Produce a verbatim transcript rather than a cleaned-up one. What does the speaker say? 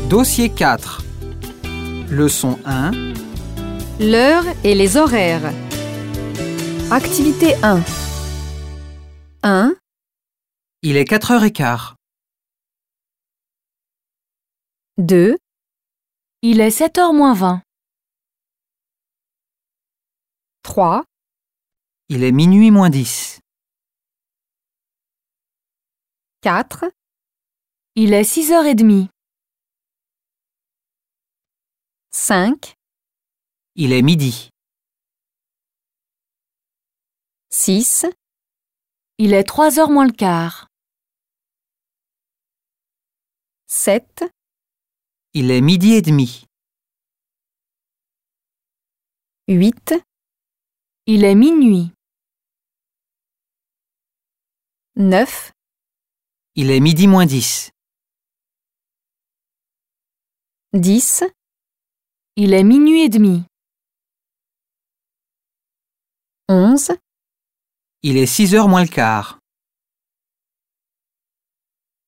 Dossier quatre. Leçon un. L'heure et les horaires. Activité un. un. Il est quatre heures quinze. deux. Il est sept heures moins vingt. trois. Il est minuit moins dix. quatre. Il est six heures trente. cinq. Il est midi. six. Il est trois heures moins le quart. sept. Il est midi et demi. huit. Il est minuit. neuf. Il est midi moins dix. dix. Il est minuit et demi. onze. Il est six heures moins le quart.